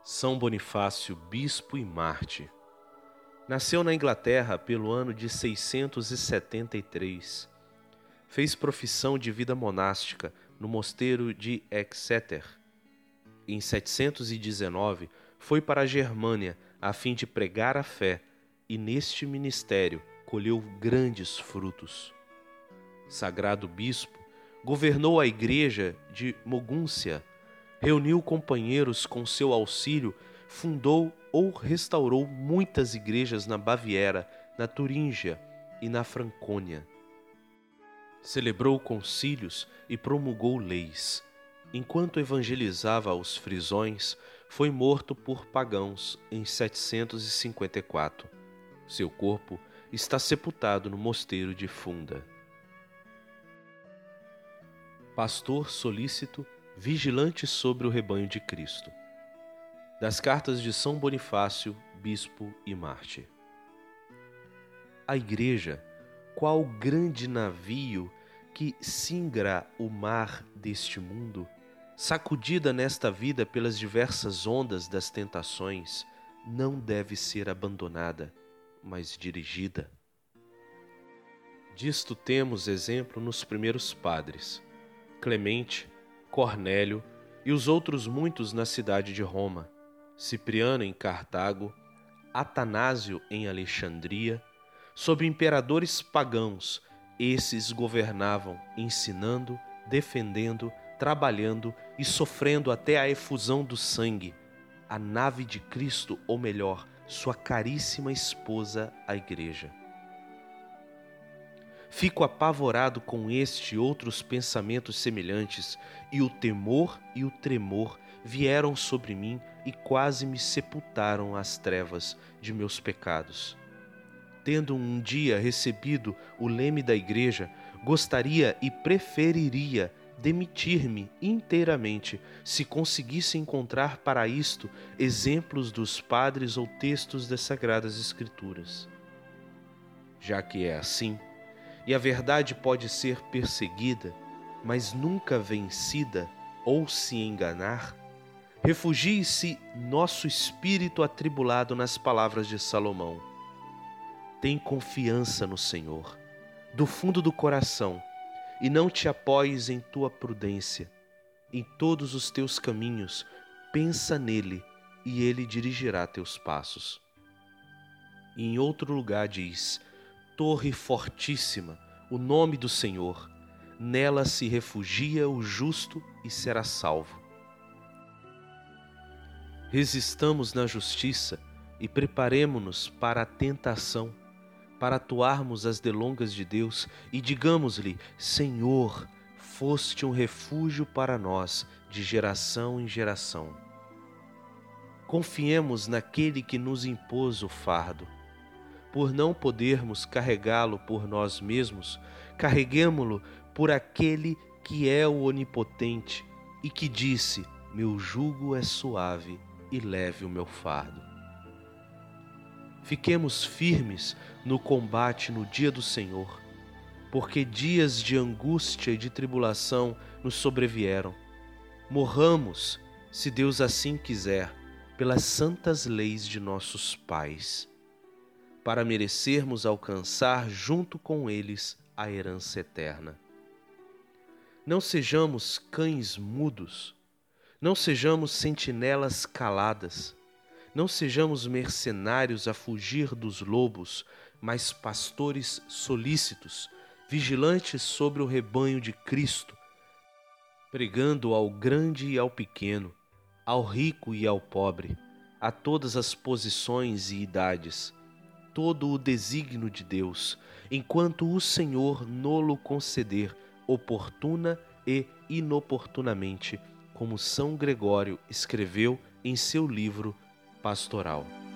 São Bonifácio, bispo e mártir. Nasceu na Inglaterra pelo ano de 673. Fez profissão de vida monástica no mosteiro de Exeter. Em 719, foi para a Germânia a fim de pregar a fé e neste ministério colheu grandes frutos. Sagrado bispo, governou a igreja de Mogúncia, reuniu companheiros com seu auxílio, fundou ou restaurou muitas igrejas na Baviera, na Turíngia e na Francônia. Celebrou concílios e promulgou leis. Enquanto evangelizava os frisões, foi morto por pagãos em 754. Seu corpo está sepultado no mosteiro de Funda. Pastor solícito, vigilante sobre o rebanho de Cristo. Das cartas de São Bonifácio, bispo e mártir. A Igreja, qual grande navio que singra o mar deste mundo, sacudida nesta vida pelas diversas ondas das tentações, não deve ser abandonada, mas dirigida. Disto temos exemplo nos primeiros padres, Clemente, Cornélio e os outros muitos na cidade de Roma, Cipriano em Cartago, Atanásio em Alexandria. Sob imperadores pagãos, esses governavam, ensinando, defendendo, trabalhando e sofrendo até a efusão do sangue, a nave de Cristo, ou melhor, sua caríssima esposa, a Igreja. Fico apavorado com este e outros pensamentos semelhantes, e o temor e o tremor vieram sobre mim e quase me sepultaram as trevas de meus pecados. Tendo um dia recebido o leme da Igreja, gostaria e preferiria demitir-me inteiramente se conseguisse encontrar para isto exemplos dos padres ou textos das Sagradas Escrituras. Já que é assim, e a verdade pode ser perseguida, mas nunca vencida ou se enganar, refugie-se nosso espírito atribulado nas palavras de Salomão. Tem confiança no Senhor, do fundo do coração, e não te apoies em tua prudência. Em todos os teus caminhos, pensa nele, e ele dirigirá teus passos. E em outro lugar diz: Torre fortíssima, o nome do Senhor, nela se refugia o justo e será salvo. Resistamos na justiça e preparemo-nos para a tentação, para atuarmos as delongas de Deus e digamos-lhe: Senhor, foste um refúgio para nós de geração em geração. Confiemos naquele que nos impôs o fardo. Por não podermos carregá-lo por nós mesmos, carreguemo-lo por aquele que é o onipotente e que disse: meu jugo é suave e leve o meu fardo. Fiquemos firmes no combate no dia do Senhor, porque dias de angústia e de tribulação nos sobrevieram. Morramos, se Deus assim quiser, pelas santas leis de nossos pais, para merecermos alcançar junto com eles a herança eterna. Não sejamos cães mudos, não sejamos sentinelas caladas, não sejamos mercenários a fugir dos lobos, mas pastores solícitos, vigilantes sobre o rebanho de Cristo, pregando ao grande e ao pequeno, ao rico e ao pobre, a todas as posições e idades, todo o desígnio de Deus, enquanto o Senhor no-lo conceder, oportuna e inoportunamente, como São Gregório escreveu em seu livro pastoral.